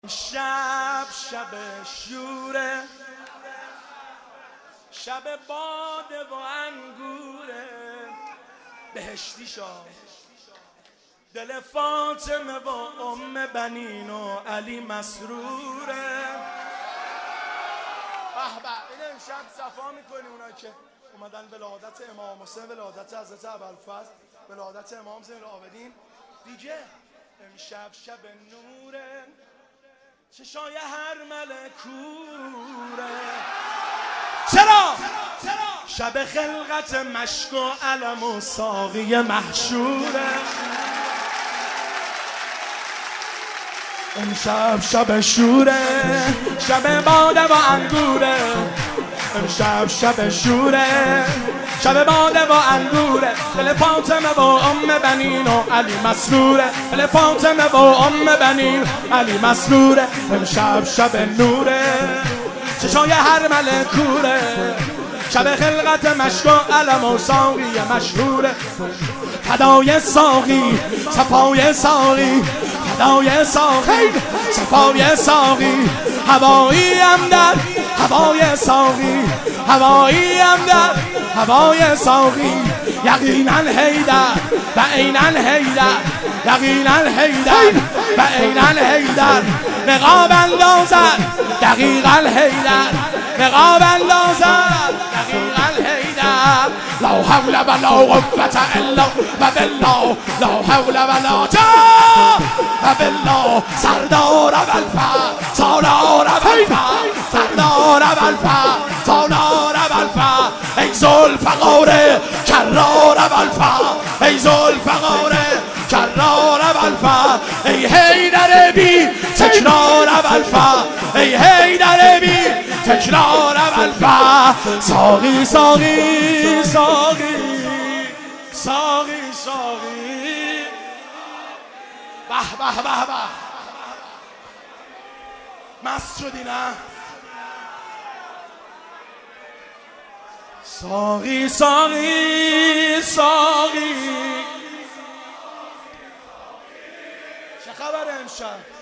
شب شوره، شب باده و انگوره، بهشتی شاه دل فاطمه و ام بنین و علی مسروره. به به، این امشب صفا میکنیم اونا که اومدن ولادت امام حسین، ولادت حضرت ابوالفضل، ولادت امام زین العابدین دیگه. امشب شب نوره، چشای هر ملکوره. چرا؟ شب خلقت مشک و علم و ساقی محشوره. امشب شب شوره، شب باده و انگوره. امشب شب شوره، شب باده و انگوره. دل فاطمه و ام بنین و علی مسروره. دل فاطمه و ام بنین علی مسروره. امشب شب نوره، چشای هر ملکوره. شب خلقت مشک و علم و ساقی مشهوره. فدای ساقی صفای ساقی، فدای ساقی صفای ساقی. هوایی هم در هوای ساقی، هوایی هم در هوای ساقی. یقینا حیدر و عینا حیدر، یقینا حیدر و عینا حیدر. نقاب اندازد دقیقا حیدر، نقاب اندازد دقیقا حیدر. لا حول ولا قوة الا بالله، لا حول ولا قوة بالله. سردار ابوالفضل، سالار ابوالفضل، سردار ابوالفضل، سالار ابوالفضل. ای ذوالفقار کرار ابوالفضل، ای ذوالفقار کرار ابوالفضل. ای حیدر بی تکرار ابوالفضل، ای حیدر بی تکرار ابوالفضل. ساقی ساقی ساقی ساقی ساقی. به به به به، مست شدی نه؟ ساقی ساقی ساقی. چه خبر امشب؟